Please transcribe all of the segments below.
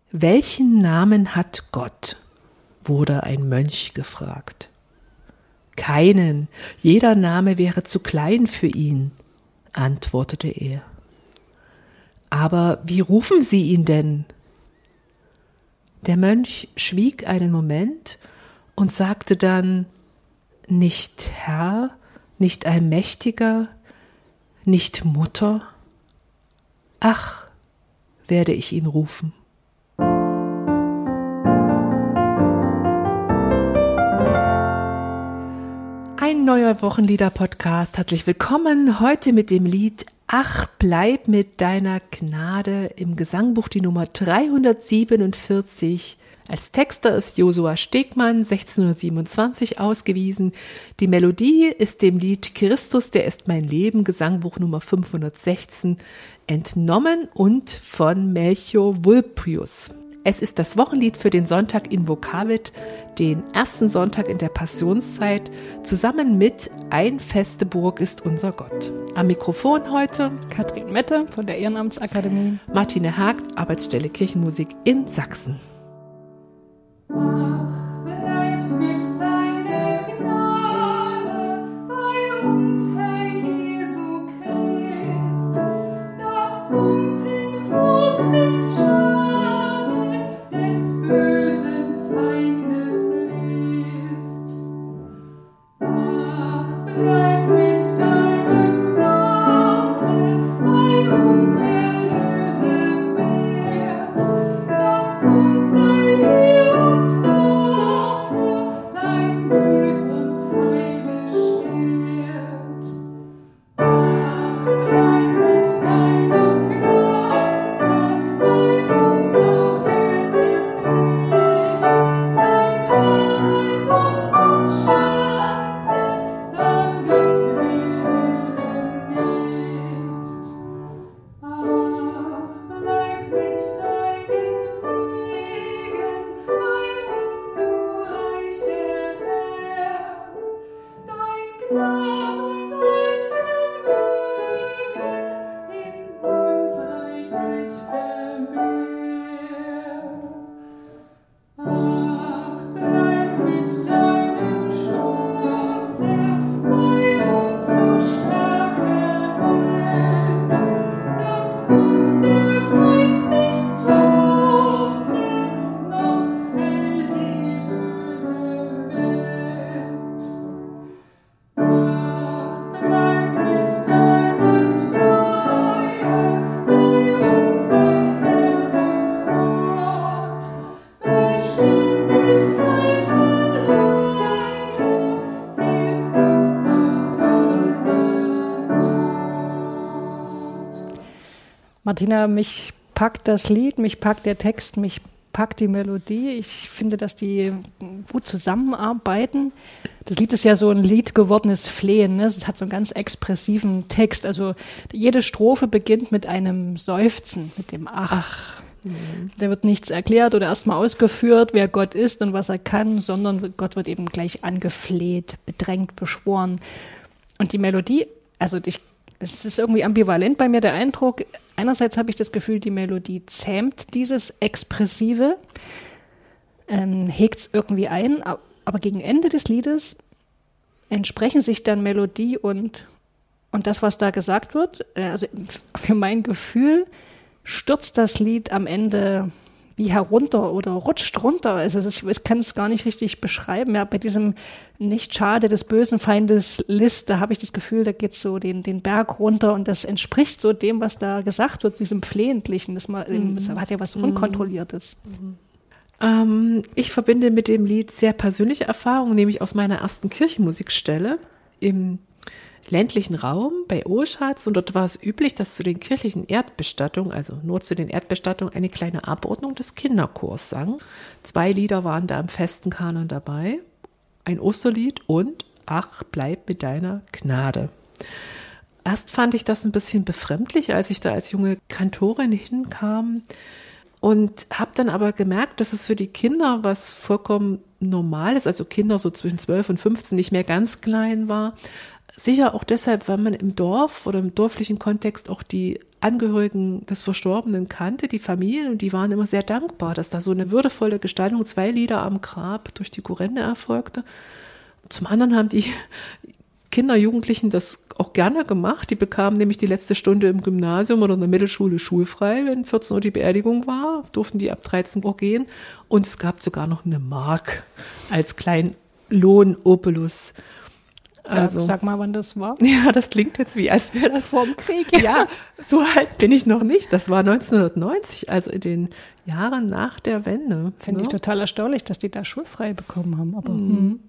Welchen Namen hat Gott? Wurde ein Mönch gefragt. Keinen, jeder Name wäre zu klein für ihn, antwortete er. Aber wie rufen Sie ihn denn? Der Mönch schwieg einen Moment und sagte dann, nicht Herr, nicht Allmächtiger, nicht Mutter. Ach, werde ich ihn rufen. Ein neuer Wochenlieder-Podcast. Herzlich willkommen. Heute mit dem Lied Ach, bleib mit deiner Gnade im Gesangbuch die Nummer 347. Als Texter ist Josua Stegmann, 1627 ausgewiesen. Die Melodie ist dem Lied Christus, der ist mein Leben, Gesangbuch Nummer 516, entnommen und von Melchior Vulpius. Es ist das Wochenlied für den Sonntag in Vokavit, den ersten Sonntag in der Passionszeit, zusammen mit Ein feste Burg ist unser Gott. Am Mikrofon heute Katrin Mette von der Ehrenamtsakademie, Martine Hagt, Arbeitsstelle Kirchenmusik in Sachsen. Ach, bleib mit deiner Gnade bei uns, Herr Jesu Christ, dass uns in Furcht nicht schade des bösen Feindes List. Ach, bleib mit deinem Worte bei uns, Erlöse wert, dass uns sei hier und dort dein Güt und Heil beschert. Ach, bleib mit deinem Glanze bei uns, doch wird es Licht, dein Wahrheit uns umschanze, damit wir nicht. Ach, bleib mit deinem Segen bei uns, du reicher Herr, dein Gnad und dein Vermögen in uns reichlich vermehr. Ach, bleib mit deinem Schutze bei uns, du starker Held, dass uns der Feind nicht trotze, noch fällt die böse Welt. Ach, bleib mit deiner Treue bei uns, mein Herr und Gott, Beständigkeit verleihe, hilf uns aus aller Not. Martina, mich packt das Lied, mich packt der Text, mich packt die Melodie. Ich finde, dass die gut zusammenarbeiten. Das Lied ist ja so ein Lied gewordenes Flehen, ne? Es hat so einen ganz expressiven Text. Also jede Strophe beginnt mit einem Seufzen, mit dem Ach. Da wird nichts erklärt oder erstmal ausgeführt, wer Gott ist und was er kann, sondern Gott wird eben gleich angefleht, bedrängt, beschworen. Und die Melodie, also es ist irgendwie ambivalent bei mir der Eindruck. Einerseits habe ich das Gefühl, die Melodie zähmt dieses Expressive, hegt es irgendwie ein, aber gegen Ende des Liedes entsprechen sich dann Melodie und das, was da gesagt wird. Also für mein Gefühl stürzt das Lied am Ende wie herunter oder rutscht runter. Also ich kann es gar nicht richtig beschreiben. Ja, bei diesem nicht schade des bösen Feindes List, da habe ich das Gefühl, da geht so den Berg runter und das entspricht so dem, was da gesagt wird, diesem Flehentlichen. Das hat ja was Unkontrolliertes. Ich verbinde mit dem Lied sehr persönliche Erfahrungen, nämlich aus meiner ersten Kirchenmusikstelle im ländlichen Raum bei Oschatz, und dort war es üblich, dass zu den kirchlichen Erdbestattungen, also nur zu den Erdbestattungen, eine kleine Abordnung des Kinderchors sang. 2 Lieder waren da im festen Kanon dabei, ein Osterlied und Ach, bleib mit deiner Gnade. Erst fand ich das ein bisschen befremdlich, als ich da als junge Kantorin hinkam, und habe dann aber gemerkt, dass es für die Kinder was vollkommen Normales, also Kinder so zwischen 12 und 15, nicht mehr ganz klein war. Sicher auch deshalb, weil man im Dorf oder im dörflichen Kontext auch die Angehörigen des Verstorbenen kannte, die Familien, und die waren immer sehr dankbar, dass da so eine würdevolle Gestaltung, 2 Lieder am Grab durch die Kurrende erfolgte. Zum anderen haben die Kinder, Jugendlichen das auch gerne gemacht. Die bekamen nämlich die letzte Stunde im Gymnasium oder in der Mittelschule schulfrei. Wenn 14 Uhr die Beerdigung war, durften die ab 13 Uhr gehen. Und es gab sogar noch eine Mark als kleinen Lohn-Opulus. Also, Sag mal, wann das war. ja, das klingt jetzt wie, als wäre das Vorm Krieg. ja, so alt bin ich noch nicht. Das war 1990, also in den Jahren nach der Wende. Finde ich ne? total erstaunlich, dass die da schulfrei bekommen haben. Aber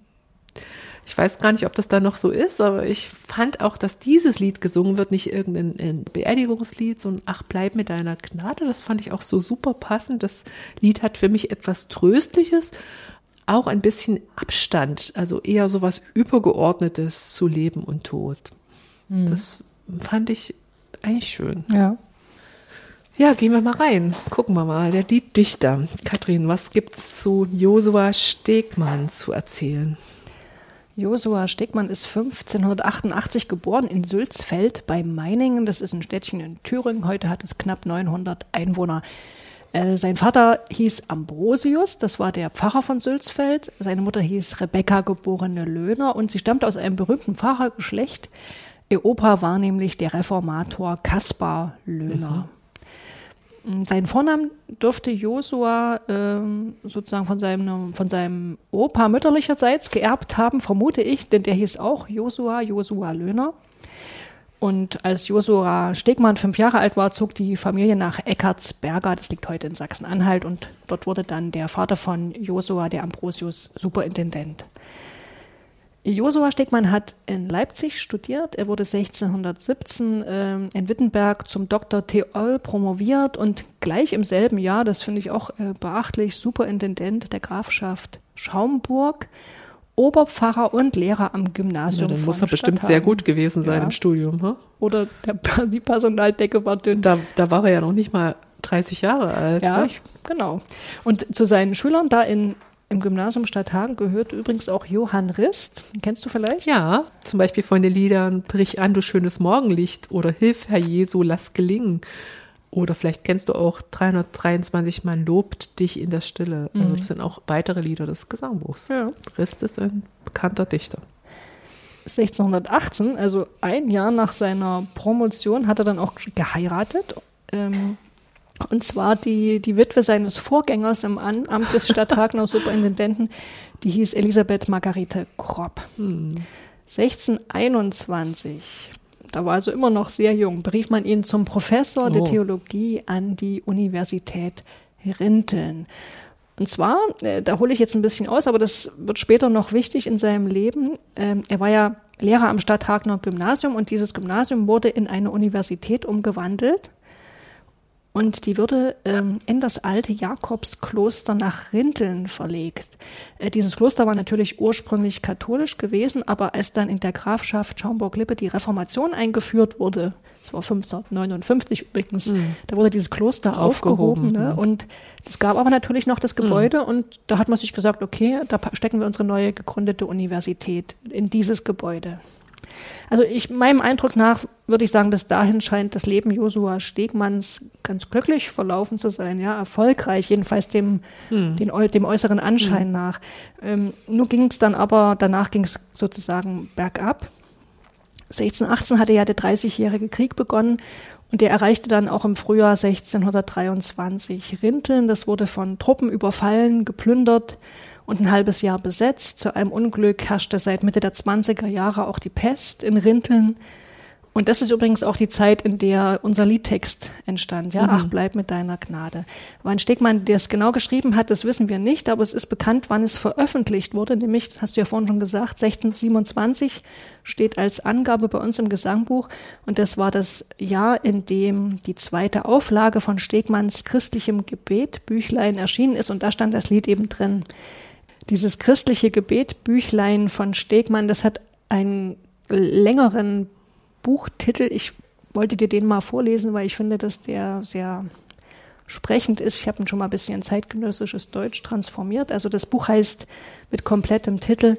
Ich weiß gar nicht, ob das da noch so ist, aber ich fand auch, dass dieses Lied gesungen wird, nicht irgendein Beerdigungslied, so ein Ach, bleib mit deiner Gnade. Das fand ich auch so super passend. Das Lied hat für mich etwas Tröstliches, auch ein bisschen Abstand, also eher so was Übergeordnetes zu Leben und Tod. Das fand ich eigentlich schön. ja. Ja, gehen wir mal rein. Gucken wir mal. Der Lieddichter. Katrin, was gibt's zu Josua Stegmann zu erzählen? Josua Stegmann ist 1588 geboren in Sülzfeld bei Meiningen. Das ist ein Städtchen in Thüringen. Heute hat es knapp 900 Einwohner. Sein Vater hieß Ambrosius, das war der Pfarrer von Sülzfeld. Seine Mutter hieß Rebekka, geborene Löhner, und sie stammte aus einem berühmten Pfarrergeschlecht. Ihr Opa war nämlich der Reformator Kaspar Löhner. Seinen Vornamen dürfte Josua sozusagen von seinem Opa mütterlicherseits geerbt haben, vermute ich, denn der hieß auch Josua Löhner. Und als Josua Stegmann 5 Jahre alt war, zog die Familie nach Eckartsberga, das liegt heute in Sachsen-Anhalt, und dort wurde dann der Vater von Josua, der Ambrosius, Superintendent. Josua Stegmann hat in Leipzig studiert. Er wurde 1617 in Wittenberg zum Dr. Theol promoviert und gleich im selben Jahr, das finde ich auch beachtlich, Superintendent der Grafschaft Schaumburg, Oberpfarrer und Lehrer am Gymnasium. Dann von muss er bestimmt Stadthagen. sehr gut gewesen sein Ja. im Studium. Ne? Oder die Personaldecke war dünn. Da war er ja noch nicht mal 30 Jahre alt. Ja, ne? genau. Und zu seinen Schülern da im Gymnasium Stadthagen gehört übrigens auch Johann Rist. Kennst du vielleicht? Ja, zum Beispiel von den Liedern Brich an, du schönes Morgenlicht oder Hilf, Herr Jesu, lass gelingen. Oder vielleicht kennst du auch 323 Man lobt dich in der Stille. Also das sind auch weitere Lieder des Gesangbuchs. Ja. Rist ist ein bekannter Dichter. 1618, also ein Jahr nach seiner Promotion, hat er dann auch geheiratet. Und zwar die Witwe seines Vorgängers im Amt des Stadthagener Superintendenten, die hieß Elisabeth Margarete Kropp. 1621, da war also immer noch sehr jung, berief man ihn zum Professor der Theologie an die Universität Rinteln. Und zwar, da hole ich jetzt ein bisschen aus, aber das wird später noch wichtig in seinem Leben. Er war ja Lehrer am Stadthagener Gymnasium und dieses Gymnasium wurde in eine Universität umgewandelt. Und die wurde in das alte Jakobskloster nach Rinteln verlegt. Dieses Kloster war natürlich ursprünglich katholisch gewesen, aber als dann in der Grafschaft Schaumburg-Lippe die Reformation eingeführt wurde, das war 1559 übrigens, da wurde dieses Kloster aufgehoben. Ne? Und es gab aber natürlich noch das Gebäude und da hat man sich gesagt, okay, da stecken wir unsere neue gegründete Universität in dieses Gebäude. Also meinem Eindruck nach würde ich sagen, bis dahin scheint das Leben Josua Stegmanns ganz glücklich verlaufen zu sein, ja, erfolgreich, jedenfalls dem äußeren Anschein nach. Nur ging es dann aber, danach ging es sozusagen bergab. 1618 hatte ja der 30-jährige Krieg begonnen und der erreichte dann auch im Frühjahr 1623 Rinteln. Das wurde von Truppen überfallen, geplündert und ein halbes Jahr besetzt. Zu einem Unglück herrschte seit Mitte der 20er Jahre auch die Pest in Rinteln. Und das ist übrigens auch die Zeit, in der unser Liedtext entstand. Ja, Ach, bleib mit deiner Gnade. Wann Stegmann das genau geschrieben hat, das wissen wir nicht, aber es ist bekannt, wann es veröffentlicht wurde. Nämlich, hast du ja vorhin schon gesagt, 1627 steht als Angabe bei uns im Gesangbuch. Und das war das Jahr, in dem die zweite Auflage von Stegmanns christlichem Gebet, Büchlein, erschienen ist. Und da stand das Lied eben drin. Dieses christliche Gebet, Büchlein von Stegmann, das hat einen längeren Buchtitel. Ich wollte dir den mal vorlesen, weil ich finde, dass der sehr sprechend ist. Ich habe ihn schon mal ein bisschen in zeitgenössisches Deutsch transformiert. Also das Buch heißt mit komplettem Titel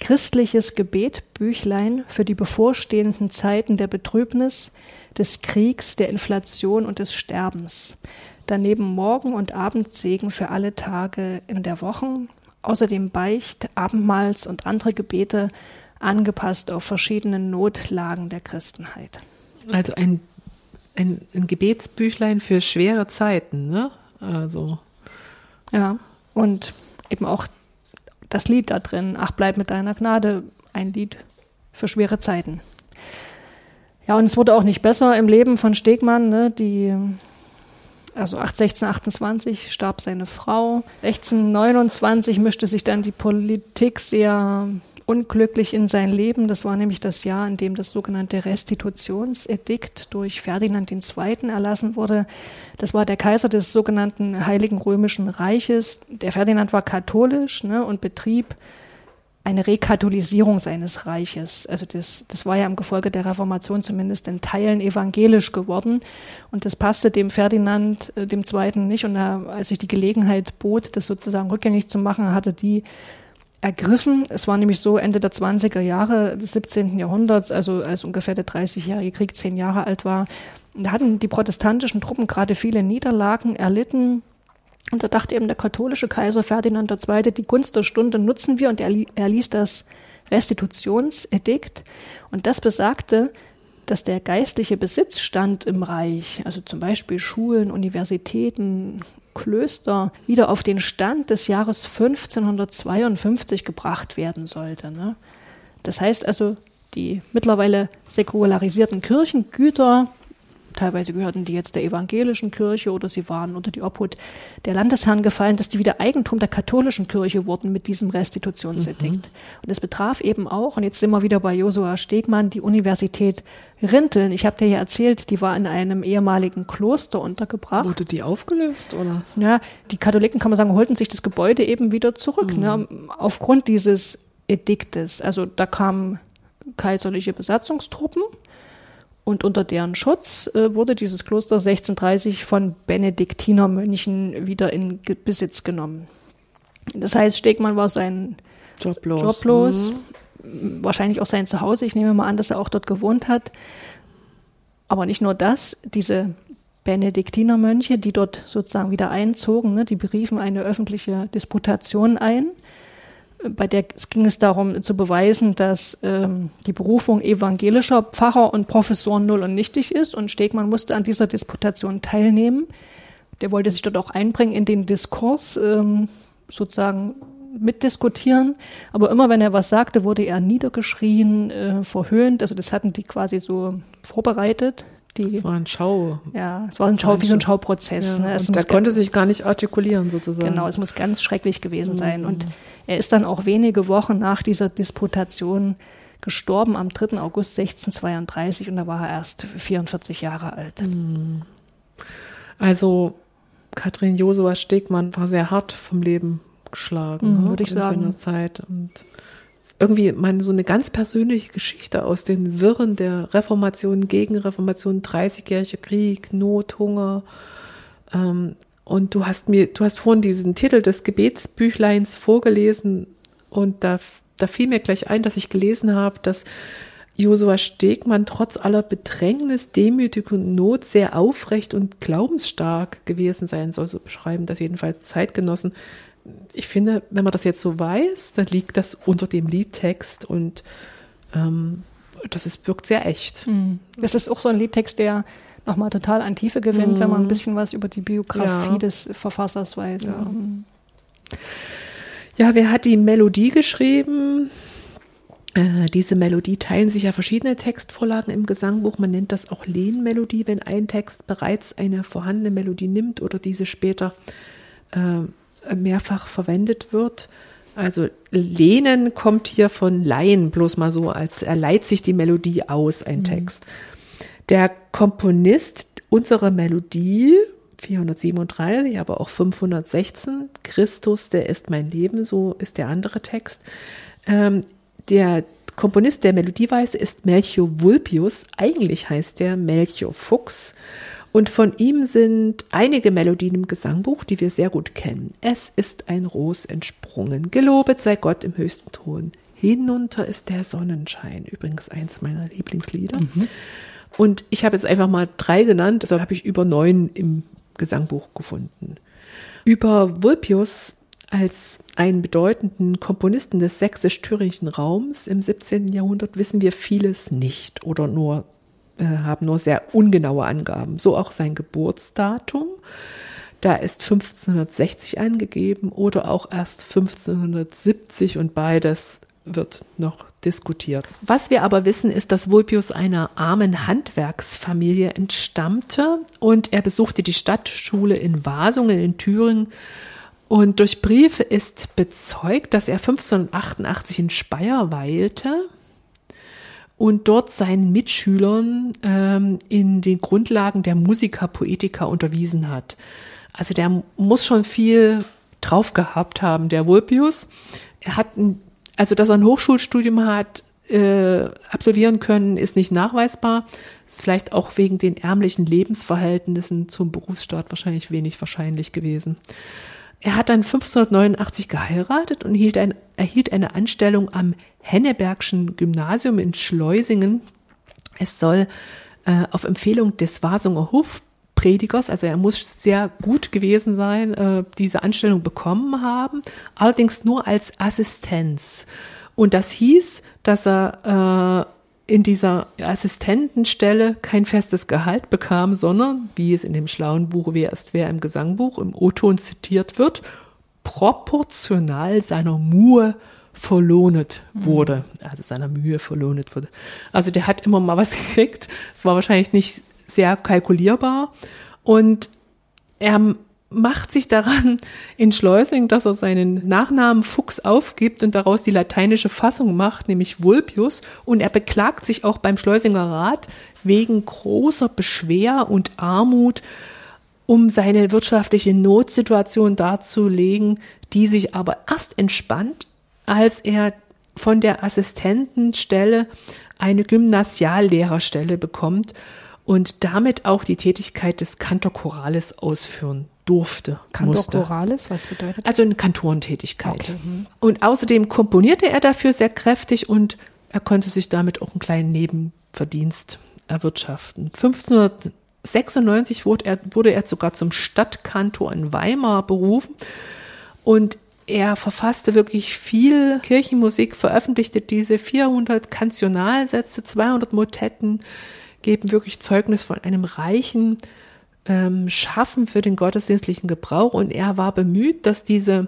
christliches Gebetbüchlein für die bevorstehenden Zeiten der Betrübnis, des Kriegs, der Inflation und des Sterbens. Daneben Morgen- und Abendsegen für alle Tage in der Woche. Außerdem Beicht, Abendmahls- und andere Gebete, angepasst auf verschiedene Notlagen der Christenheit. Also ein Gebetsbüchlein für schwere Zeiten, ne? Also. Ja, und eben auch das Lied da drin, Ach, bleib mit deiner Gnade, ein Lied für schwere Zeiten. Ja, und es wurde auch nicht besser im Leben von Stegmann, ne? 1628 starb seine Frau. 1629 mischte sich dann die Politik sehr unglücklich in sein Leben. Das war nämlich das Jahr, in dem das sogenannte Restitutionsedikt durch Ferdinand II. Erlassen wurde. Das war der Kaiser des sogenannten Heiligen Römischen Reiches. Der Ferdinand war katholisch, ne, und betrieb eine Rekatholisierung seines Reiches. Also das war ja im Gefolge der Reformation zumindest in Teilen evangelisch geworden. Und das passte dem Ferdinand II. Nicht. Und als sich die Gelegenheit bot, das sozusagen rückgängig zu machen, hatte die ergriffen. Es war nämlich so Ende der 20er Jahre des 17. Jahrhunderts, also als ungefähr der 30-jährige Krieg 10 Jahre alt war. Da hatten die protestantischen Truppen gerade viele Niederlagen erlitten. Und da dachte eben der katholische Kaiser Ferdinand II., die Gunst der Stunde nutzen wir, und er erließ das Restitutionsedikt. Und das besagte, dass der geistliche Besitzstand im Reich, also zum Beispiel Schulen, Universitäten, Klöster, wieder auf den Stand des Jahres 1552 gebracht werden sollte. Ne? Das heißt also, die mittlerweile säkularisierten Kirchengüter, teilweise gehörten die jetzt der evangelischen Kirche oder sie waren unter die Obhut der Landesherren gefallen, dass die wieder Eigentum der katholischen Kirche wurden mit diesem Restitutionsedikt. Und das betraf eben auch, und jetzt sind wir wieder bei Josua Stegmann, die Universität Rinteln. Ich habe dir ja erzählt, die war in einem ehemaligen Kloster untergebracht. Wurde die aufgelöst, oder? Ja, die Katholiken, kann man sagen, holten sich das Gebäude eben wieder zurück, ne, aufgrund dieses Ediktes. Also da kamen kaiserliche Besatzungstruppen, und unter deren Schutz wurde dieses Kloster 1630 von Benediktinermönchen wieder in Besitz genommen. Das heißt, Stegmann war sein joblos, wahrscheinlich auch sein Zuhause. Ich nehme mal an, dass er auch dort gewohnt hat. Aber nicht nur das, diese Benediktinermönche, die dort sozusagen wieder einzogen, ne, die beriefen eine öffentliche Disputation ein, bei der ging es darum zu beweisen, dass die Berufung evangelischer Pfarrer und Professoren null und nichtig ist, und Stegmann musste an dieser Disputation teilnehmen. Der wollte sich dort auch einbringen in den Diskurs, sozusagen mitdiskutieren, aber immer wenn er was sagte, wurde er niedergeschrien, verhöhnt, also das hatten die quasi so vorbereitet. Das war ein Schau. Ja, es war wie so ein Schauprozess. Ja, ne? Und der konnte sich gar nicht artikulieren sozusagen. Genau, es muss ganz schrecklich gewesen sein. Und er ist dann auch wenige Wochen nach dieser Disputation gestorben, am 3. August 1632, und da war er erst 44 Jahre alt. Also Katrin Josua Stegmann war sehr hart vom Leben geschlagen, würde ich sagen. In seiner Zeit. Und irgendwie so eine ganz persönliche Geschichte aus den Wirren der Reformation, Gegenreformation, 30-jähriger Krieg, Not, Hunger. Und du hast vorhin diesen Titel des Gebetsbüchleins vorgelesen, und da fiel mir gleich ein, dass ich gelesen habe, dass Josua Stegmann trotz aller Bedrängnis, Demütigung und Not sehr aufrecht und glaubensstark gewesen sein soll. So beschreiben das jedenfalls Zeitgenossen. Ich finde, wenn man das jetzt so weiß, dann liegt das unter dem Liedtext, und wirkt sehr echt. Das ist auch so ein Liedtext, der nochmal total an Tiefe gewinnt, wenn man ein bisschen was über die Biografie des Verfassers weiß. Ja, wer hat die Melodie geschrieben? Diese Melodie teilen sich ja verschiedene Textvorlagen im Gesangbuch. Man nennt das auch Lehnmelodie, wenn ein Text bereits eine vorhandene Melodie nimmt oder diese später mehrfach verwendet wird. Also Lehnen kommt hier von Leihen, bloß mal so, als er leiht sich die Melodie aus, ein Text. Der Komponist unserer Melodie, 437, aber auch 516, Christus, der ist mein Leben, so ist der andere Text. Der Komponist der Melodieweise ist Melchior Vulpius, eigentlich heißt der Melchior Fuchs. Und von ihm sind einige Melodien im Gesangbuch, die wir sehr gut kennen. Es ist ein Ros entsprungen, gelobet sei Gott im höchsten Thron. hinunter ist der Sonnenschein. Übrigens eins meiner Lieblingslieder. Und ich habe jetzt einfach mal 3 genannt, also habe ich über 9 im Gesangbuch gefunden. Über Vulpius als einen bedeutenden Komponisten des sächsisch-thüringischen Raums im 17. Jahrhundert wissen wir vieles nicht oder haben nur sehr ungenaue Angaben. So auch sein Geburtsdatum. Da ist 1560 angegeben oder auch erst 1570 und beides wird noch diskutiert. Was wir aber wissen, ist, dass Vulpius einer armen Handwerksfamilie entstammte und er besuchte die Stadtschule in Wasungen in Thüringen und durch Briefe ist bezeugt, dass er 1588 in Speyer weilte und dort seinen Mitschülern in den Grundlagen der Musica Poetica unterwiesen hat. Also der muss schon viel drauf gehabt haben, der Vulpius. Er hat dass er ein Hochschulstudium hat absolvieren können, ist nicht nachweisbar. Ist vielleicht auch wegen den ärmlichen Lebensverhältnissen zum Berufsstaat wahrscheinlich wenig wahrscheinlich gewesen. Er hat dann 1589 geheiratet und erhielt eine Anstellung am Hennebergschen Gymnasium in Schleusingen. Es soll auf Empfehlung des Wasunger Hofpredigers, also er muss sehr gut gewesen sein, diese Anstellung bekommen haben, allerdings nur als Assistenz. Und das hieß, dass er in dieser Assistentenstelle kein festes Gehalt bekam, sondern, wie es in dem schlauen Buch Wer ist wer im Gesangbuch im O-Ton zitiert wird, proportional seiner Mühe verlohnet wurde. Also seiner Mühe verlohnet wurde. Also der hat immer mal was gekriegt. Es war wahrscheinlich nicht sehr kalkulierbar. Und er macht sich daran in Schleusing, dass er seinen Nachnamen Fuchs aufgibt und daraus die lateinische Fassung macht, nämlich Vulpius. Und er beklagt sich auch beim Schleusinger Rat wegen großer Beschwer und Armut, um seine wirtschaftliche Notsituation darzulegen, die sich aber erst entspannt, als er von der Assistentenstelle eine Gymnasiallehrerstelle bekommt und damit auch die Tätigkeit des Cantor Choralis ausführen durfte. Cantor Choralis, was bedeutet das? Also eine Kantorentätigkeit. Okay. Und außerdem komponierte er dafür sehr kräftig und er konnte sich damit auch einen kleinen Nebenverdienst erwirtschaften. 1596 wurde er sogar zum Stadtkantor in Weimar berufen und er verfasste wirklich viel Kirchenmusik, veröffentlichte diese 400 Kantionalsätze, 200 Motetten, geben wirklich Zeugnis von einem reichen Schaffen für den gottesdienstlichen Gebrauch. Und er war bemüht, dass diese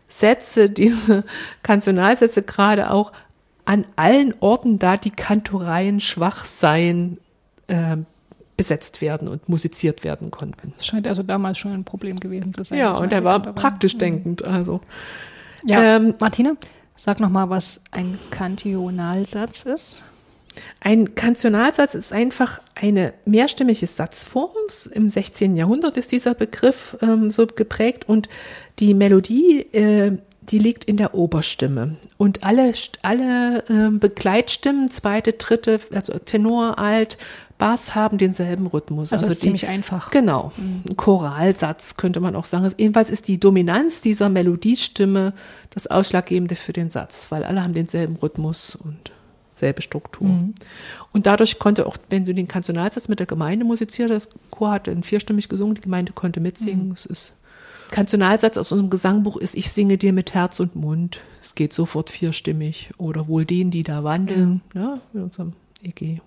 Kantionalsätze gerade auch an allen Orten, da die Kantoreien schwach seien, besetzt werden und musiziert werden konnten. Das scheint also damals schon ein Problem gewesen zu sein. Ja, und er war praktisch denkend. Also. Ja, Martina, sag nochmal, was ein Kantionalsatz ist. Ein Kantionalsatz ist einfach eine mehrstimmige Satzform. Im 16. Jahrhundert ist dieser Begriff so geprägt und die Melodie, die liegt in der Oberstimme. Und alle Begleitstimmen, zweite, dritte, also Tenor, Alt, Bass haben denselben Rhythmus. Also ziemlich einfach. Genau. Ein Choralsatz könnte man auch sagen. Jedenfalls ist die Dominanz dieser Melodiestimme das Ausschlaggebende für den Satz, weil alle haben denselben Rhythmus und selbe Struktur. Und dadurch konnte auch, wenn du den Kantonalsatz mit der Gemeinde musiziert hast, das Chor hat in vierstimmig gesungen, die Gemeinde konnte mitsingen. Es ist Kantonalsatz aus unserem Gesangbuch ist: Ich singe dir mit Herz und Mund. Es geht sofort vierstimmig. Oder wohl denen, die da wandeln, in unserem EG.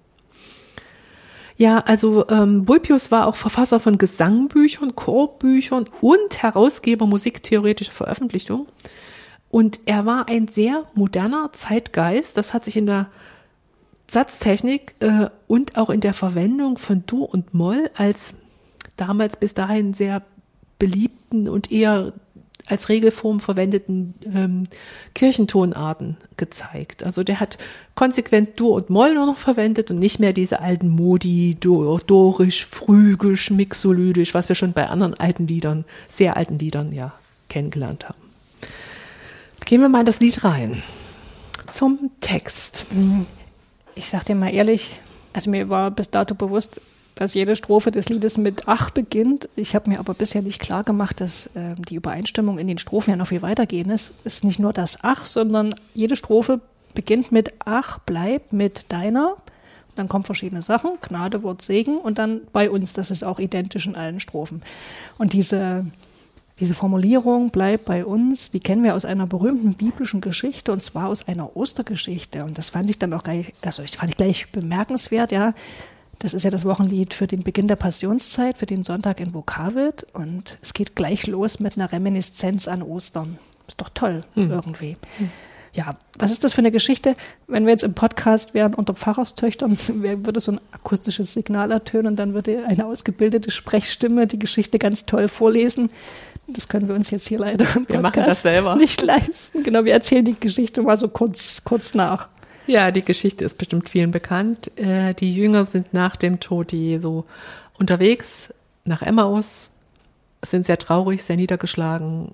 Ja, also Vulpius war auch Verfasser von Gesangbüchern, Chorbüchern und Herausgeber musiktheoretischer Veröffentlichungen. Und er war ein sehr moderner Zeitgeist. Das hat sich in der Satztechnik und auch in der Verwendung von Dur und Moll als damals bis dahin sehr beliebten und eher als Regelform verwendeten Kirchentonarten gezeigt. Also der hat konsequent Dur und Moll nur noch verwendet und nicht mehr diese alten Modi, dorisch, phrygisch, mixolydisch, was wir schon bei anderen alten Liedern, sehr alten Liedern kennengelernt haben. Gehen wir mal in das Lied rein. Zum Text. Ich sag dir mal ehrlich, also mir war bis dato bewusst, dass jede Strophe des Liedes mit Ach beginnt. Ich habe mir aber bisher nicht klar gemacht, dass die Übereinstimmung in den Strophen ja noch viel weitergehen ist. Es ist nicht nur das Ach, sondern jede Strophe beginnt mit ach, bleib mit deiner. Dann kommen verschiedene Sachen, Gnade, Wort, Segen und dann bei uns, das ist auch identisch in allen Strophen. Und diese Formulierung, bleib bei uns, die kennen wir aus einer berühmten biblischen Geschichte und zwar aus einer Ostergeschichte. Und das fand ich dann auch gleich bemerkenswert, ja. Das ist ja das Wochenlied für den Beginn der Passionszeit, für den Sonntag in Vokavit. Und es geht gleich los mit einer Reminiszenz an Ostern. Ist doch toll, irgendwie. Ja, was ist das für eine Geschichte? Wenn wir jetzt im Podcast wären unter Pfarrerstöchtern, würde so ein akustisches Signal ertönen und dann würde eine ausgebildete Sprechstimme die Geschichte ganz toll vorlesen. Das können wir uns jetzt hier leider im Wir machen das Podcast selber. nicht leisten. Genau, wir erzählen die Geschichte mal so kurz nach. Ja, die Geschichte ist bestimmt vielen bekannt. Die Jünger sind nach dem Tod Jesu unterwegs nach Emmaus, sind sehr traurig, sehr niedergeschlagen,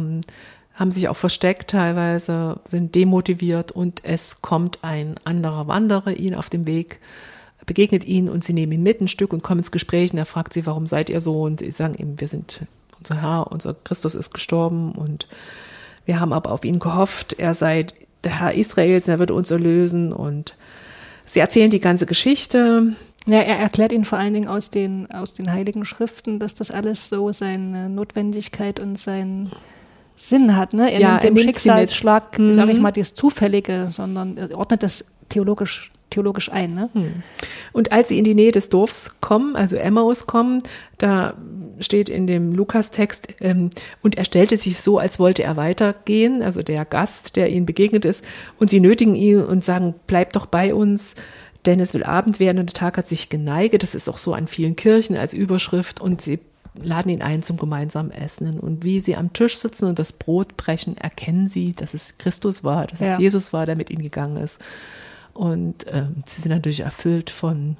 haben sich auch versteckt teilweise, sind demotiviert und es kommt ein anderer Wanderer ihnen auf dem Weg, begegnet ihnen und sie nehmen ihn mit ein Stück und kommen ins Gespräch und er fragt sie, warum seid ihr so? Und sie sagen ihm, wir sind unser Herr, unser Christus ist gestorben und wir haben aber auf ihn gehofft, er sei der Herr Israels, er würde uns erlösen und sie erzählen die ganze Geschichte. Ja, er erklärt ihnen vor allen Dingen aus den Heiligen Schriften, dass das alles so seine Notwendigkeit und seinen Sinn hat. Ne? Er nimmt den Schicksalsschlag, sage ich mal, das Zufällige, sondern er ordnet das theologisch ein. Ne? Und als sie in die Nähe des Dorfs kommen, also Emmaus kommen, da steht in dem Lukas-Text, und er stellte sich so, als wollte er weitergehen, also der Gast, der ihnen begegnet ist, und sie nötigen ihn und sagen, bleib doch bei uns, denn es will Abend werden und der Tag hat sich geneigt. Das ist auch so an vielen Kirchen als Überschrift und sie laden ihn ein zum gemeinsamen Essen. Und wie sie am Tisch sitzen und das Brot brechen, erkennen sie, dass es Christus war, dass es Jesus war, der mit ihnen gegangen ist. Und sie sind natürlich erfüllt von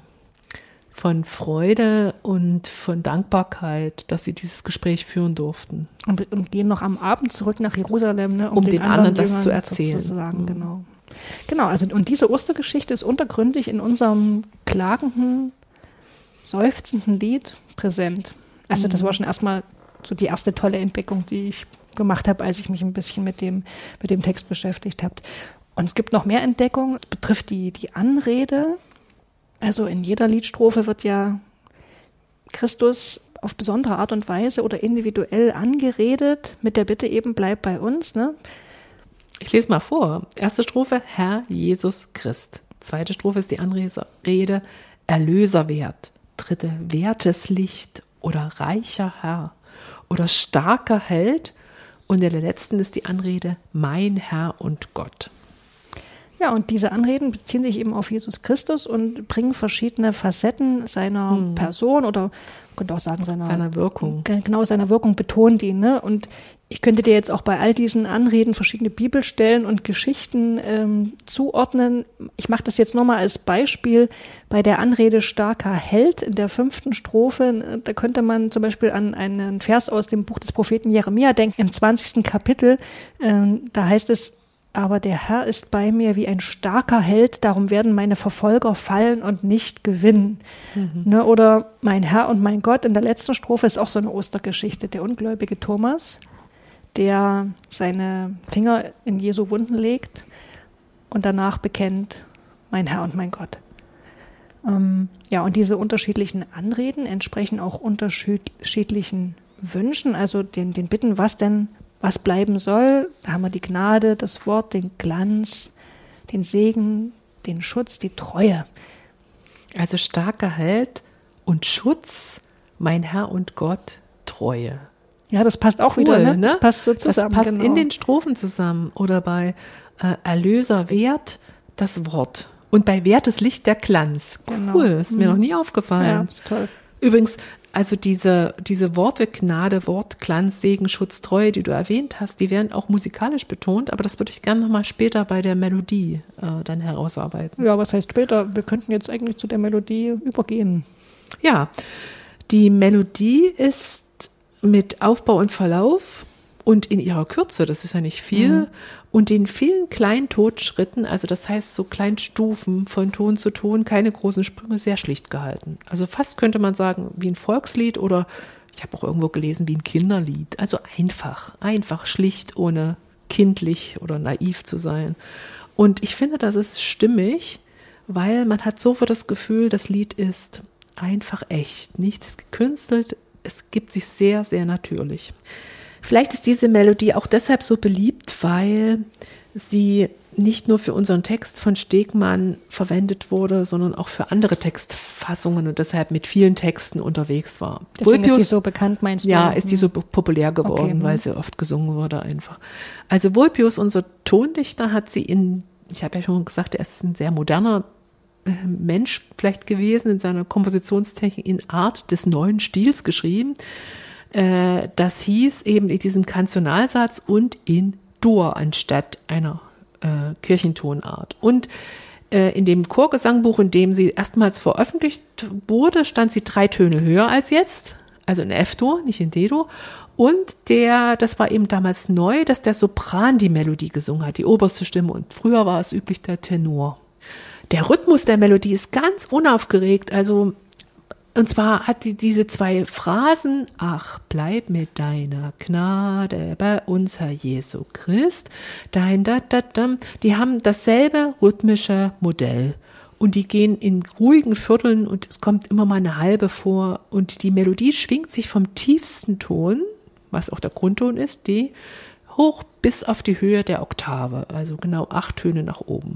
Freude und von Dankbarkeit, dass sie dieses Gespräch führen durften. Und gehen noch am Abend zurück nach Jerusalem, ne, um den anderen das zu erzählen. Sozusagen, genau, also und diese Ostergeschichte ist untergründig in unserem klagenden, seufzenden Lied präsent. Also das war schon erstmal so die erste tolle Entdeckung, die ich gemacht habe, als ich mich ein bisschen mit dem Text beschäftigt habe. Und es gibt noch mehr Entdeckungen, das betrifft die Anrede. Also in jeder Liedstrophe wird ja Christus auf besondere Art und Weise oder individuell angeredet, mit der Bitte eben, bleib bei uns. Ne? Ich lese mal vor. Erste Strophe, Herr Jesus Christ. Zweite Strophe ist die Anrede, Erlöserwert. Dritte, wertes Licht oder reicher Herr oder starker Held. Und in der letzten ist die Anrede, mein Herr und Gott. Ja, und diese Anreden beziehen sich eben auf Jesus Christus und bringen verschiedene Facetten seiner Person oder man könnte auch sagen seiner Wirkung. Genau, seiner Wirkung betont ihn. Ne? Und ich könnte dir jetzt auch bei all diesen Anreden verschiedene Bibelstellen und Geschichten zuordnen. Ich mache das jetzt nochmal als Beispiel bei der Anrede starker Held in der 5. Strophe. Da könnte man zum Beispiel an einen Vers aus dem Buch des Propheten Jeremia denken, im 20. Kapitel. Da heißt es, aber der Herr ist bei mir wie ein starker Held, darum werden meine Verfolger fallen und nicht gewinnen. Ne, oder mein Herr und mein Gott, in der letzten Strophe ist auch so eine Ostergeschichte. Der ungläubige Thomas, der seine Finger in Jesu Wunden legt und danach bekennt, mein Herr und mein Gott. Ja, und diese unterschiedlichen Anreden entsprechen auch unterschiedlichen Wünschen, also den Bitten, was bleiben soll. Da haben wir die Gnade, das Wort, den Glanz, den Segen, den Schutz, die Treue. Also starker Held und Schutz, mein Herr und Gott, Treue. Ja, das passt auch wieder, ne? Das passt so zusammen. Das passt in den Strophen zusammen. Oder bei Erlöser, Wert, das Wort. Und bei wertes Licht, der Glanz. Cool, ist mir noch nie aufgefallen. Ja, ist toll. Übrigens, also diese Worte Gnade, Wort, Glanz, Segen, Schutz, Treue, die du erwähnt hast, die werden auch musikalisch betont, aber das würde ich gerne nochmal später bei der Melodie dann herausarbeiten. Ja, was heißt später? Wir könnten jetzt eigentlich zu der Melodie übergehen. Ja, die Melodie ist mit Aufbau und Verlauf und in ihrer Kürze, das ist ja nicht viel, und den vielen kleinen Tonschritten, also das heißt so kleinen Stufen von Ton zu Ton, keine großen Sprünge, sehr schlicht gehalten. Also fast könnte man sagen wie ein Volkslied oder ich habe auch irgendwo gelesen wie ein Kinderlied. Also einfach schlicht, ohne kindlich oder naiv zu sein. Und ich finde, das ist stimmig, weil man hat sofort das Gefühl, das Lied ist einfach echt. Nichts ist gekünstelt, es gibt sich sehr, sehr natürlich. Vielleicht ist diese Melodie auch deshalb so beliebt, weil sie nicht nur für unseren Text von Stegmann verwendet wurde, sondern auch für andere Textfassungen und deshalb mit vielen Texten unterwegs war. Deswegen ist die so bekannt, meinst du? Ja, ist die so populär geworden, Okay. weil sie oft gesungen wurde einfach. Also Vulpius, unser Tondichter, hat sie ich habe ja schon gesagt, er ist ein sehr moderner Mensch vielleicht gewesen, in seiner Kompositionstechnik in Art des neuen Stils geschrieben. Das hieß eben in diesem Kantionalsatz und in Dur anstatt einer Kirchentonart. Und in dem Chorgesangbuch, in dem sie erstmals veröffentlicht wurde, stand sie 3 Töne höher als jetzt, also in F-Dur, nicht in D-Dur. Und das war eben damals neu, dass der Sopran die Melodie gesungen hat, die oberste Stimme. Und früher war es üblich der Tenor. Der Rhythmus der Melodie ist ganz unaufgeregt, also und zwar hat sie diese 2 Phrasen, ach, bleib mit deiner Gnade bei uns, Herr Jesu Christ, die haben dasselbe rhythmische Modell und die gehen in ruhigen Vierteln und es kommt immer mal eine halbe vor und die Melodie schwingt sich vom tiefsten Ton, was auch der Grundton ist, D, hoch bis auf die Höhe der Oktave, also genau 8 Töne nach oben.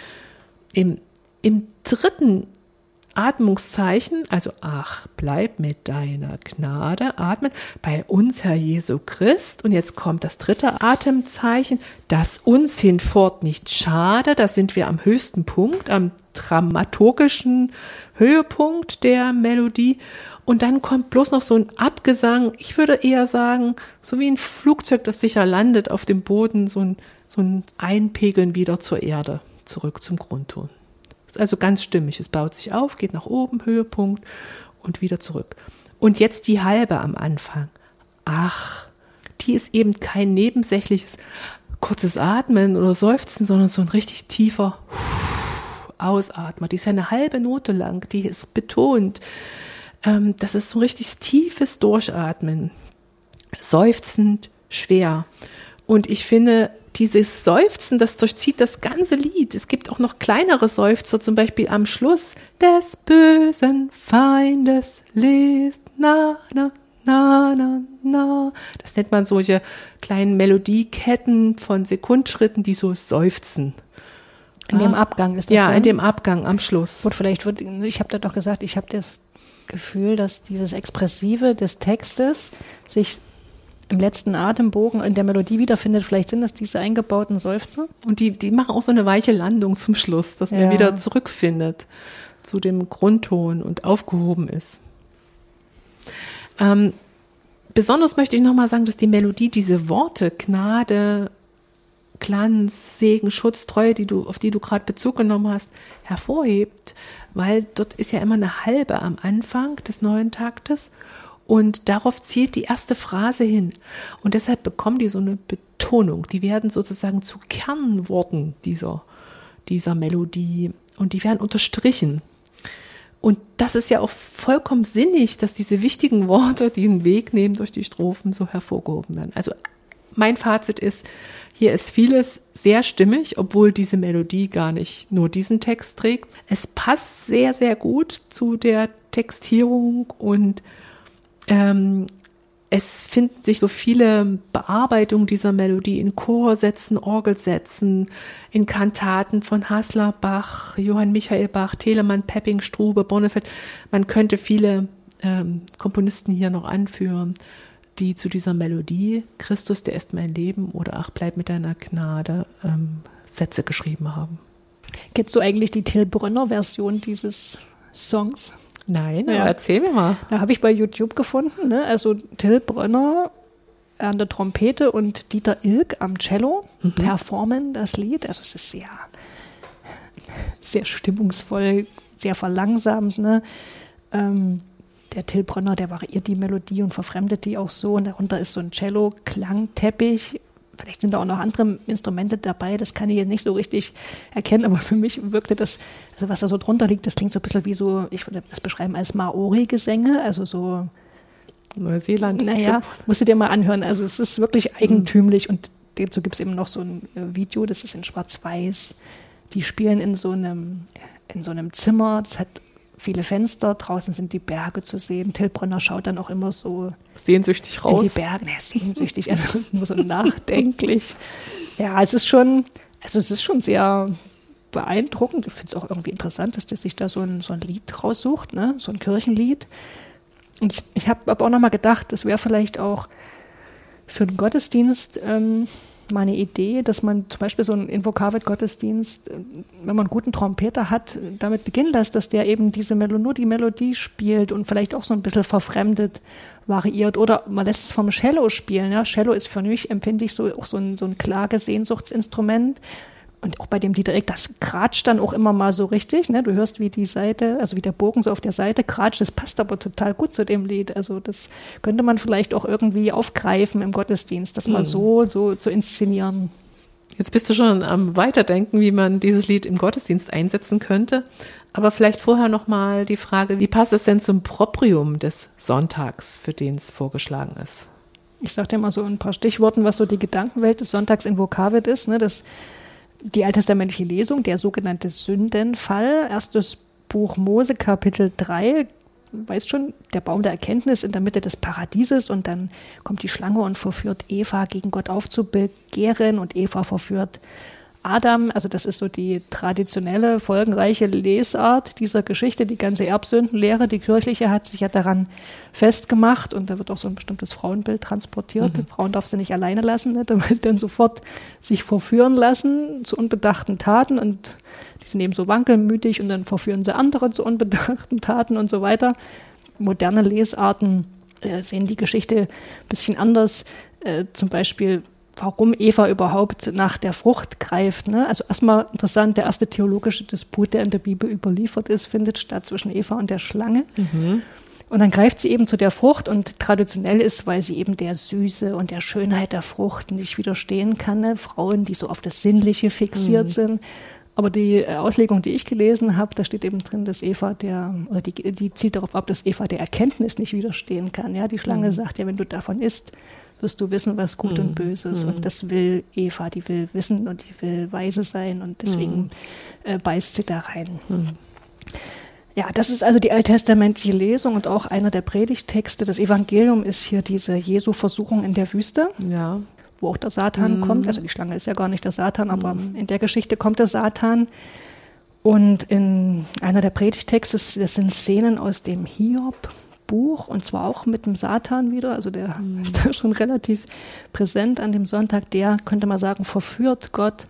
Im dritten Atmungszeichen, also ach, bleib mit deiner Gnade, atmen, bei uns, Herr Jesu Christ. Und jetzt kommt das dritte Atemzeichen, das uns hinfort nicht schade. Da sind wir am höchsten Punkt, am dramaturgischen Höhepunkt der Melodie. Und dann kommt bloß noch so ein Abgesang, ich würde eher sagen, so wie ein Flugzeug, das sicher landet auf dem Boden, so ein Einpegeln wieder zur Erde, zurück zum Grundton. Ist also ganz stimmig. Es baut sich auf, geht nach oben, Höhepunkt und wieder zurück. Und jetzt die halbe am Anfang. Ach, die ist eben kein nebensächliches kurzes Atmen oder Seufzen, sondern so ein richtig tiefer Ausatmer. Die ist ja eine halbe Note lang, die ist betont. Das ist so ein richtig tiefes Durchatmen. Seufzend, schwer. Und ich finde, dieses Seufzen, das durchzieht das ganze Lied. Es gibt auch noch kleinere Seufzer, zum Beispiel am Schluss. Des bösen Feindes lest, na, na, na, na, na. Das nennt man solche kleinen Melodieketten von Sekundschritten, die so seufzen. In dem Abgang ist das Ja, dann? in dem Abgang am Schluss. Gut, ich habe da doch gesagt, ich habe das Gefühl, dass dieses Expressive des Textes sich im letzten Atembogen in der Melodie wiederfindet. Vielleicht sind das diese eingebauten Seufzer. Und die machen auch so eine weiche Landung zum Schluss, dass der Ja. wieder zurückfindet zu dem Grundton und aufgehoben ist. Besonders möchte ich nochmal sagen, dass die Melodie diese Worte Gnade, Glanz, Segen, Schutz, Treue, auf die du gerade Bezug genommen hast, hervorhebt, weil dort ist ja immer eine halbe am Anfang des neuen Taktes und darauf zielt die erste Phrase hin. Und deshalb bekommen die so eine Betonung. Die werden sozusagen zu Kernworten dieser Melodie und die werden unterstrichen. Und das ist ja auch vollkommen sinnig, dass diese wichtigen Worte, die einen Weg nehmen durch die Strophen, so hervorgehoben werden. Also mein Fazit ist, hier ist vieles sehr stimmig, obwohl diese Melodie gar nicht nur diesen Text trägt. Es passt sehr, sehr gut zu der Textierung und es finden sich so viele Bearbeitungen dieser Melodie in Chorsätzen, Orgelsätzen, in Kantaten von Haßler, Bach, Johann Michael Bach, Telemann, Pepping, Strube, Bonnefeld. Man könnte viele Komponisten hier noch anführen, die zu dieser Melodie Christus, der ist mein Leben oder Ach, bleib mit deiner Gnade Sätze geschrieben haben. Kennst du eigentlich die Till Brönner-Version dieses Songs? Nein, Ja. aber erzähl mir mal. Da habe ich bei YouTube gefunden, ne? Also Till Brönner an der Trompete und Dieter Ilk am Cello performen das Lied. Also es ist sehr, sehr stimmungsvoll, sehr verlangsamt. Ne? Der Till Brönner, der variiert die Melodie und verfremdet die auch so. Und darunter ist so ein Cello-Klangteppich. Vielleicht sind da auch noch andere Instrumente dabei, das kann ich jetzt nicht so richtig erkennen, aber für mich wirkte das, also was da so drunter liegt, das klingt so ein bisschen wie so, ich würde das beschreiben als Maori-Gesänge, also so, Neuseeland. naja, musst du dir mal anhören, also es ist wirklich eigentümlich und dazu gibt es eben noch so ein Video, das ist in Schwarz-Weiß. Die spielen in so einem Zimmer, das hat viele Fenster, draußen sind die Berge zu sehen. Till Brönner schaut dann auch immer so Sehnsüchtig raus. in die Berge. Sehnsüchtig, also nur so nachdenklich. Ja, es ist schon sehr beeindruckend. Ich finde es auch irgendwie interessant, dass der sich da so ein Lied raussucht, ne? So ein Kirchenlied. Und ich habe aber auch nochmal gedacht, das wäre vielleicht auch für den Gottesdienst mal eine Idee, dass man zum Beispiel so einen Invokavit-Gottesdienst, wenn man einen guten Trompeter hat, damit beginnen lässt, dass der eben nur die Melodie spielt und vielleicht auch so ein bisschen verfremdet variiert. Oder man lässt es vom Cello spielen. Ja? Cello ist für mich, empfinde ich, auch so ein Klagesehnsuchtsinstrument. Und auch bei dem Lied, das kratscht dann auch immer mal so richtig. Ne? Du hörst, wie die Seite, also wie der Bogen so auf der Seite kratscht. Das passt aber total gut zu dem Lied. Also das könnte man vielleicht auch irgendwie aufgreifen im Gottesdienst, das mal so zu inszenieren. Jetzt bist du schon am Weiterdenken, wie man dieses Lied im Gottesdienst einsetzen könnte. Aber vielleicht vorher noch mal die Frage, wie passt es denn zum Proprium des Sonntags, für den es vorgeschlagen ist? Ich sage dir mal so ein paar Stichworten, was so die Gedankenwelt des Sonntags in Vokavit ist. Ne? Die alttestamentliche Lesung, der sogenannte Sündenfall, erstes Buch Mose, Kapitel 3, weißt schon, der Baum der Erkenntnis in der Mitte des Paradieses und dann kommt die Schlange und verführt Eva, gegen Gott aufzubegehren und Eva verführt Adam. Also das ist so die traditionelle, folgenreiche Lesart dieser Geschichte. Die ganze Erbsündenlehre, die kirchliche, hat sich ja daran festgemacht und da wird auch so ein bestimmtes Frauenbild transportiert. Frauen darf sie nicht alleine lassen, ne, damit dann sofort sich verführen lassen zu unbedachten Taten und die sind eben so wankelmütig und dann verführen sie andere zu unbedachten Taten und so weiter. Moderne Lesarten sehen die Geschichte ein bisschen anders. Zum Beispiel warum Eva überhaupt nach der Frucht greift. Ne? Also erstmal interessant, der erste theologische Disput, der in der Bibel überliefert ist, findet statt zwischen Eva und der Schlange. Und dann greift sie eben zu der Frucht und traditionell ist, weil sie eben der Süße und der Schönheit der Frucht nicht widerstehen kann. Ne? Frauen, die so auf das Sinnliche fixiert sind. Aber die Auslegung, die ich gelesen habe, da steht eben drin, dass Eva die zielt darauf ab, dass Eva der Erkenntnis nicht widerstehen kann. Ja? Die Schlange sagt ja, wenn du davon isst, wirst du wissen, was gut und böse ist. Und das will Eva, die will wissen und die will weise sein und deswegen beißt sie da rein. Ja, das ist also die alttestamentliche Lesung und auch einer der Predigttexte. Das Evangelium ist hier diese Jesu-Versuchung in der Wüste, wo auch der Satan kommt. Also die Schlange ist ja gar nicht der Satan, aber in der Geschichte kommt der Satan. Und in einer der Predigttexte, das sind Szenen aus dem Hiob-Buch und zwar auch mit dem Satan wieder. Also der ist da schon relativ präsent an dem Sonntag. Der, könnte man sagen, verführt Gott,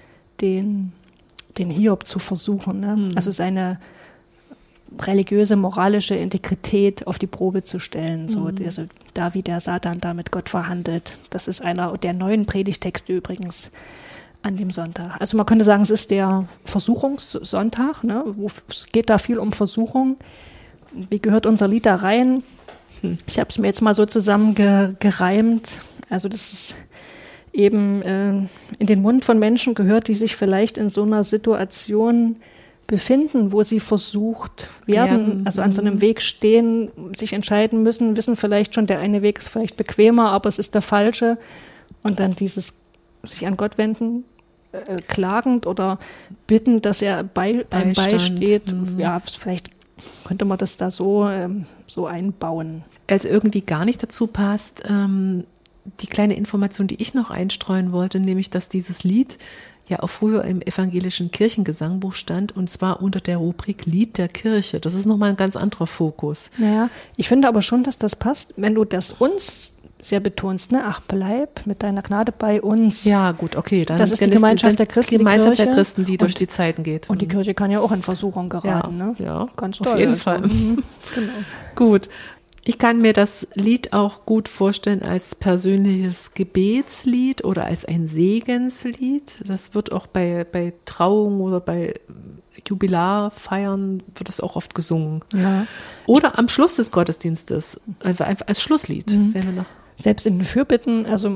den Hiob zu versuchen. Ne? Also seine religiöse, moralische Integrität auf die Probe zu stellen. So, also da wie der Satan da mit Gott verhandelt. Das ist einer der neuen Predigtexte übrigens an dem Sonntag. Also man könnte sagen, es ist der Versuchungssonntag. Ne? Es geht da viel um Versuchung. Wie gehört unser Lied da rein? Ich habe es mir jetzt mal so zusammengereimt. Also das ist eben in den Mund von Menschen gehört, die sich vielleicht in so einer Situation befinden, wo sie versucht werden, also an so einem Weg stehen, sich entscheiden müssen, wissen vielleicht schon, der eine Weg ist vielleicht bequemer, aber es ist der falsche. Und dann dieses sich an Gott wenden, klagend oder bitten, dass er einem beisteht. Ja, vielleicht könnte man das da so einbauen. Also irgendwie gar nicht dazu passt, die kleine Information, die ich noch einstreuen wollte, nämlich, dass dieses Lied ja auch früher im evangelischen Kirchengesangbuch stand und zwar unter der Rubrik Lied der Kirche. Das ist nochmal ein ganz anderer Fokus. Naja, ich finde aber schon, dass das passt, wenn du das uns sehr betonst, ne? Ach, bleib mit deiner Gnade bei uns. Ja, gut, okay. Dann das ist die Gemeinschaft der Christen, die Gemeinschaft der Christen, die durch die Zeiten geht. Und die Kirche kann ja auch in Versuchung geraten. Ja, ne? Ja, ganz auf toll. jeden Fall. Genau. Gut. Ich kann mir das Lied auch gut vorstellen als persönliches Gebetslied oder als ein Segenslied. Das wird auch bei Trauungen oder bei Jubilarfeiern wird das auch oft gesungen. Ja. Oder am Schluss des Gottesdienstes, einfach als Schlusslied. Wenn wir noch Selbst in den Fürbitten, also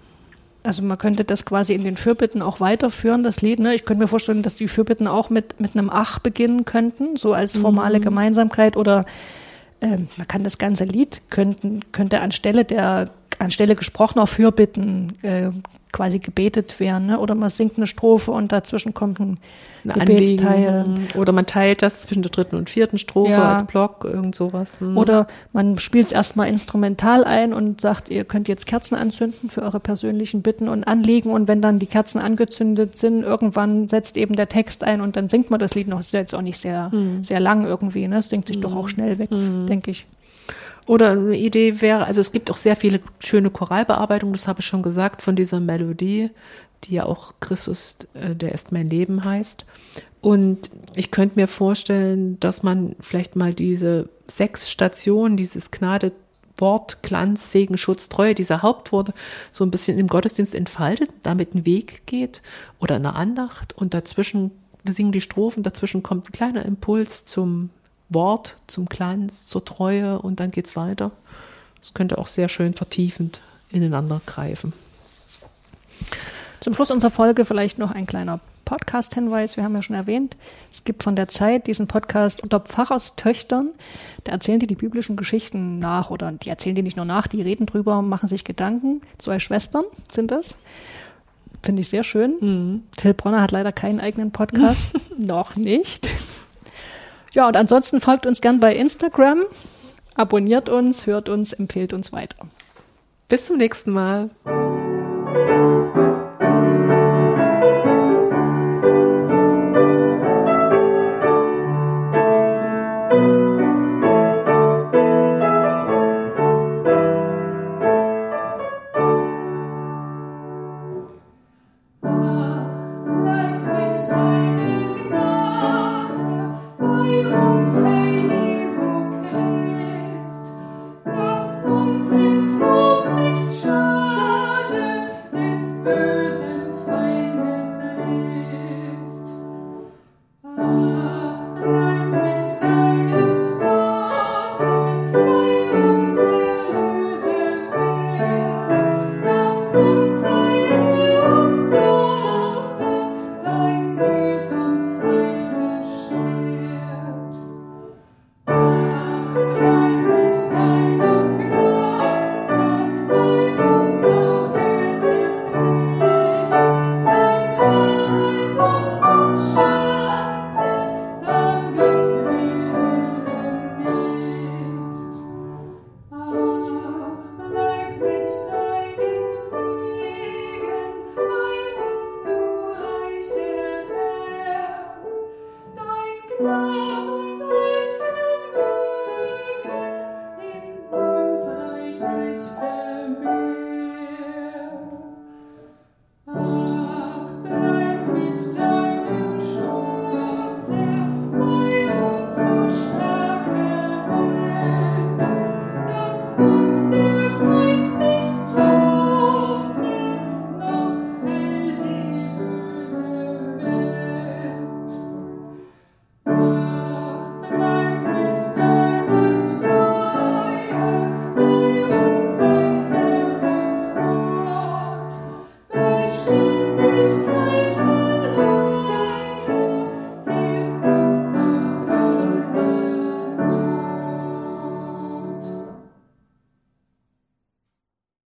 man könnte das quasi in den Fürbitten auch weiterführen, das Lied. Ne? Ich könnte mir vorstellen, dass die Fürbitten auch mit einem Ach beginnen könnten, so als formale Gemeinsamkeit oder man kann das ganze Lied, könnte anstelle der anstelle gesprochener Fürbitten quasi gebetet werden, ne? Oder man singt eine Strophe und dazwischen kommt ein Gebetsteil. Oder man teilt das zwischen der dritten und vierten Strophe Ja. als Block, irgend sowas. Oder man spielt es erstmal instrumental ein und sagt, ihr könnt jetzt Kerzen anzünden für eure persönlichen Bitten und Anliegen. Und wenn dann die Kerzen angezündet sind, irgendwann setzt eben der Text ein und dann singt man das Lied noch. Das ist ja jetzt auch nicht sehr, sehr lang irgendwie, ne? Es singt sich doch auch schnell weg, denke ich. Oder eine Idee wäre, also es gibt auch sehr viele schöne Choralbearbeitungen, das habe ich schon gesagt, von dieser Melodie, die ja auch Christus, der ist mein Leben heißt. Und ich könnte mir vorstellen, dass man vielleicht mal diese 6 Stationen, dieses Gnade, Wort, Glanz, Segen, Schutz, Treue, diese Hauptworte so ein bisschen im Gottesdienst entfaltet, damit einen Weg geht oder eine Andacht und dazwischen, wir singen die Strophen, dazwischen kommt ein kleiner Impuls zum Wort, zum Glanz, zur Treue und dann geht's weiter. Das könnte auch sehr schön vertiefend ineinander greifen. Zum Schluss unserer Folge vielleicht noch ein kleiner Podcast-Hinweis. Wir haben ja schon erwähnt, es gibt von der Zeit diesen Podcast unter Pfarrerstöchtern. Da erzählen die biblischen Geschichten nach oder die erzählen die nicht nur nach, die reden drüber, machen sich Gedanken. 2 Schwestern sind das. Finde ich sehr schön. Till Bronner hat leider keinen eigenen Podcast. Noch nicht. Ja, und ansonsten folgt uns gern bei Instagram, abonniert uns, hört uns, empfehlt uns weiter. Bis zum nächsten Mal. Bleib mit deiner Gnade bei uns, Herr Jesu Christ, dass uns in Furcht nicht schade des Bösen.